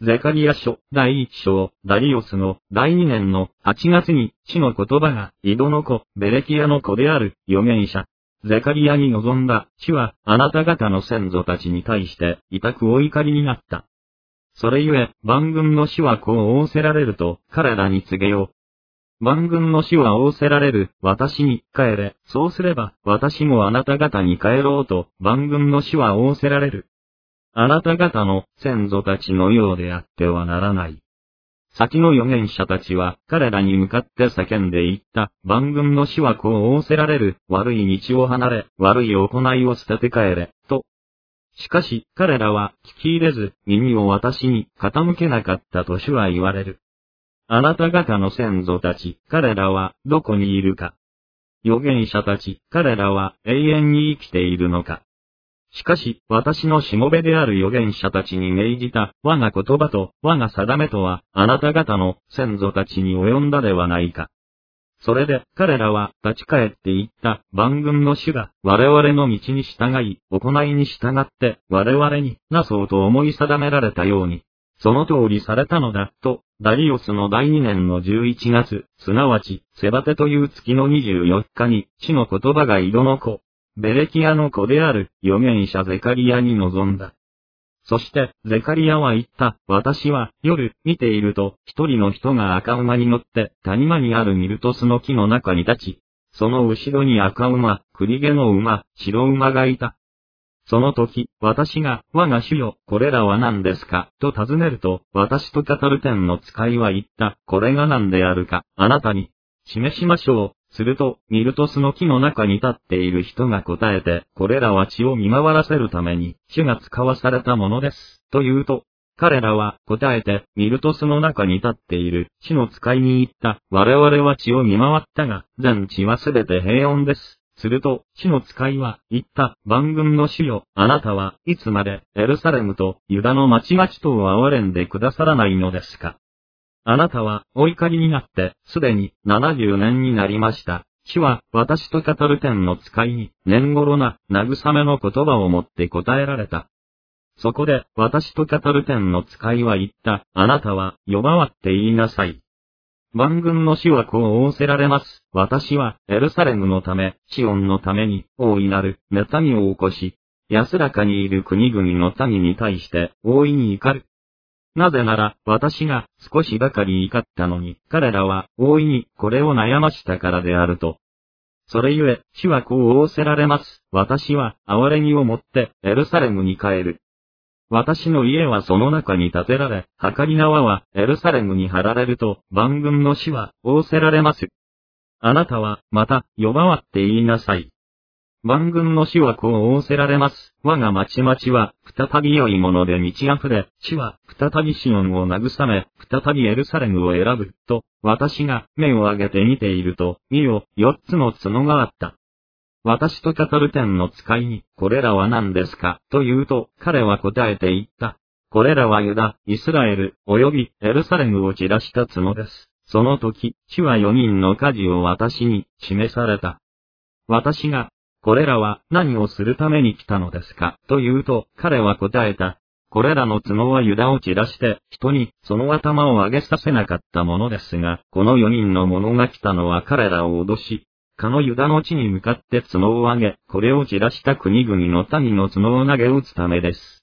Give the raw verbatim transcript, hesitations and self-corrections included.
ゼカリヤ書第一章、ダリオスの第二年のはちがつに、主の言葉が、イドの子、ベレキヤの子である、預言者、ゼカリヤに臨んだ。主は、あなた方の先祖たちに対して、痛くお怒りになった。それゆえ、万軍の主はこう仰せられると、彼らに告げよう。万軍の主は仰せられる、私に、帰れ。そうすれば、私もあなた方に帰ろうと、万軍の主は仰せられる。あなた方の先祖たちのようであってはならない。先の預言者たちは彼らに向かって叫んで言った。万軍の主はこう仰せられる。悪い道を離れ、悪い行いを捨てて帰れ、と。しかし彼らは聞き入れず、耳を私に傾けなかったと主は言われる。あなた方の先祖たち、彼らはどこにいるか。預言者たち、彼らは永遠に生きているのか。しかし、私のしもべである預言者たちに命じた、我が言葉と、我が定めとは、あなた方の先祖たちに及んだではないか。それで、彼らは立ち返って言った、万軍の主が、我々の道に従い、行いに従って、我々に、なそうと思い定められたように、その通りされたのだ、と、ダリオスの第二年のじゅういちがつ、すなわち、セバテという月のにじゅうよっかに、主の言葉がイドの子、ベレキヤの子である預言者ゼカリヤに臨んだ。そして、ゼカリヤは言った。私は、夜、見ていると、一人の人が赤馬に乗って、谷間にあるミルトスの木の中に立ち、その後ろに赤馬、栗毛の馬、白馬がいた。その時、私が、我が主よ、これらは何ですか、と尋ねると、私と語る天の使いは言った。これが何であるか、あなたに、示しましょう。すると、ミルトスの木の中に立っている人が答えて、これらは血を見回らせるために、主が使わされたものです。と言うと、彼らは答えて、ミルトスの中に立っている主の使いに言った。我々は血を見回ったが、全地はすべて平穏です。すると、主の使いは言った。万軍の主よ、あなたはいつまでエルサレムとユダの町々とを憐れんでくださらないのですか。あなたはお怒りになって、すでにななじゅうねんになりました。主は私と語る天の使いに、年頃な慰めの言葉をもって答えられた。そこで私と語る天の使いは言った。あなたは呼ばわって言いなさい。万軍の主はこう仰せられます。私はエルサレムのため、シオンのために大いなる妬みを起こし、安らかにいる国々の民に対して大いに怒る。なぜなら、私が少しばかり怒ったのに、彼らは大いにこれを悩ましたからであると。それゆえ、主はこう仰せられます。私は憐れみをもってエルサレムに帰る。私の家はその中に建てられ、はり縄はエルサレムに張られると、万軍の主は仰せられます。あなたは、また、呼ばわって言いなさい。万軍の主はこう仰せられます。我が町々は、再び良いもので満ち溢れ、主は、再びシオンを慰め、再びエルサレムを選ぶ、と、私が目を上げて見ていると、見よ、四つの角があった。私と語る天の使いに、これらは何ですか、と言うと、彼は答えて言った。これらはユダ、イスラエル、及びエルサレムを散らした角です。その時、主は四人の家事を私に示された。私が、これらは何をするために来たのですかと言うと、彼は答えた。これらの角はユダを散らして、人にその頭を上げさせなかったものですが、この四人の者が来たのは彼らを脅し、かのユダの地に向かって角を上げ、これを散らした国々の民の角を投げ打つためです。